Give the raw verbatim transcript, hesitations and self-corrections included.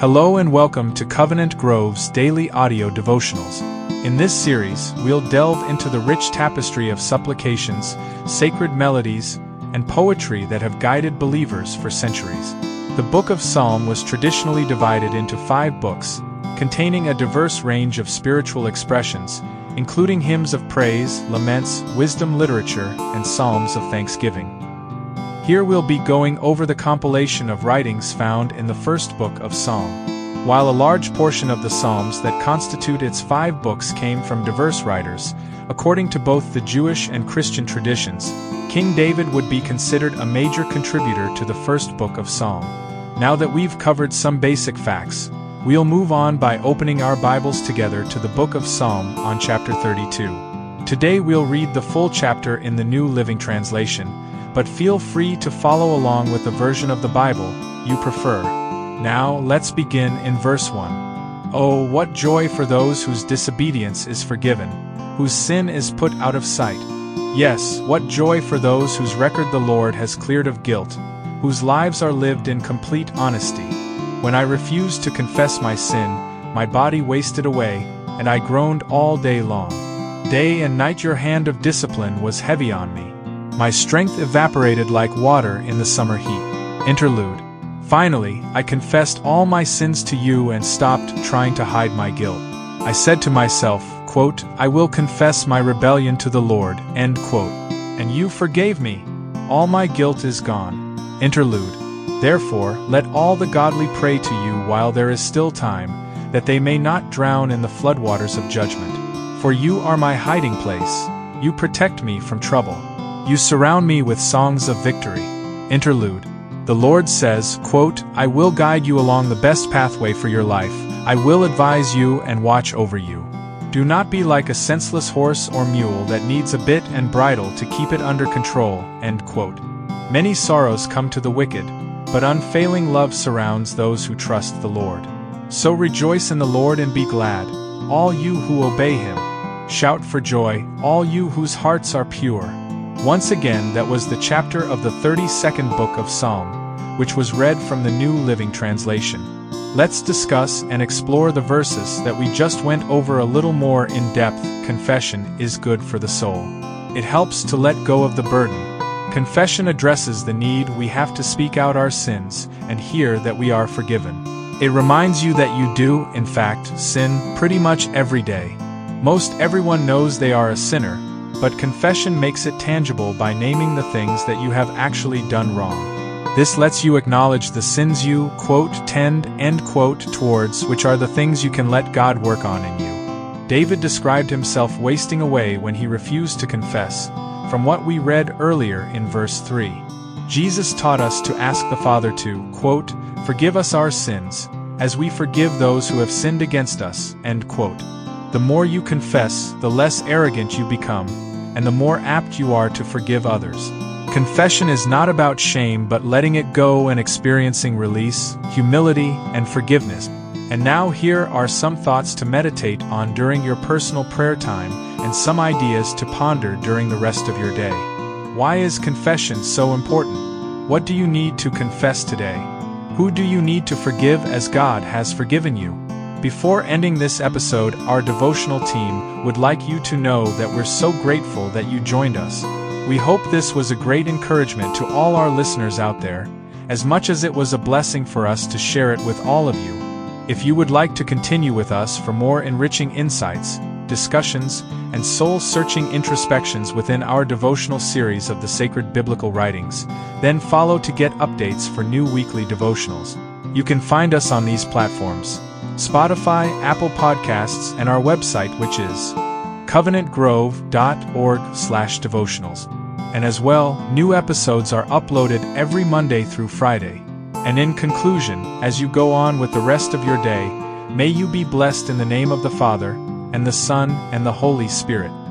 Hello and welcome to Covenant Grove's daily audio devotionals. In this series, we'll delve into the rich tapestry of supplications, sacred melodies, and poetry that have guided believers for centuries. The Book of Psalm was traditionally divided into five books, containing a diverse range of spiritual expressions, including hymns of praise, laments, wisdom literature, and psalms of thanksgiving. Here we'll be going over the compilation of writings found in the first book of Psalm. While a large portion of the psalms that constitute its five books came from diverse writers, according to both the Jewish and Christian traditions, King David would be considered a major contributor to the first book of Psalm. Now that we've covered some basic facts, we'll move on by opening our Bibles together to the book of Psalm on chapter thirty-two. Today we'll read the full chapter in the New Living Translation, but feel free to follow along with the version of the Bible you prefer. Now, let's begin in verse one. Oh, what joy for those whose disobedience is forgiven, whose sin is put out of sight. Yes, what joy for those whose record the Lord has cleared of guilt, whose lives are lived in complete honesty. When I refused to confess my sin, my body wasted away, and I groaned all day long. Day and night your hand of discipline was heavy on me. My strength evaporated like water in the summer heat. Interlude. Finally, I confessed all my sins to you and stopped trying to hide my guilt. I said to myself, quote, I will confess my rebellion to the Lord, end quote. And you forgave me. All my guilt is gone. Interlude. Therefore, let all the godly pray to you while there is still time, that they may not drown in the floodwaters of judgment. For you are my hiding place. You protect me from trouble. You surround me with songs of victory. Interlude. The Lord says, quote, I will guide you along the best pathway for your life. I will advise you and watch over you. Do not be like a senseless horse or mule that needs a bit and bridle to keep it under control. End quote. Many sorrows come to the wicked, but unfailing love surrounds those who trust the Lord. So rejoice in the Lord and be glad, all you who obey him. Shout for joy, all you whose hearts are pure. Once again, that was the chapter of the thirty-second book of Psalm, which was read from the New Living Translation. Let's discuss and explore the verses that we just went over a little more in depth. Confession is good for the soul. It helps to let go of the burden. Confession addresses the need we have to speak out our sins and hear that we are forgiven. It reminds you that you do, in fact, sin pretty much every day. Most everyone knows they are a sinner, but confession makes it tangible by naming the things that you have actually done wrong. This lets you acknowledge the sins you, quote, tend, end quote, towards, which are the things you can let God work on in you. David described himself wasting away when he refused to confess, from what we read earlier in verse three. Jesus taught us to ask the Father to, quote, forgive us our sins, as we forgive those who have sinned against us, end quote. The more you confess, the less arrogant you become, and the more apt you are to forgive others. Confession is not about shame but letting it go and experiencing release, humility, and forgiveness. And now here are some thoughts to meditate on during your personal prayer time and some ideas to ponder during the rest of your day. Why is confession so important? What do you need to confess today? Who do you need to forgive as God has forgiven you? Before ending this episode, our devotional team would like you to know that we're so grateful that you joined us. We hope this was a great encouragement to all our listeners out there, as much as it was a blessing for us to share it with all of you. If you would like to continue with us for more enriching insights, discussions, and soul-searching introspections within our devotional series of the sacred biblical writings, then follow to get updates for new weekly devotionals. You can find us on these platforms: Spotify, Apple Podcasts, and our website, which is covenant grove dot org slash devotionals. And as well, new episodes are uploaded every Monday through Friday. And in conclusion, as you go on with the rest of your day, may you be blessed in the name of the Father, and the Son, and the Holy Spirit.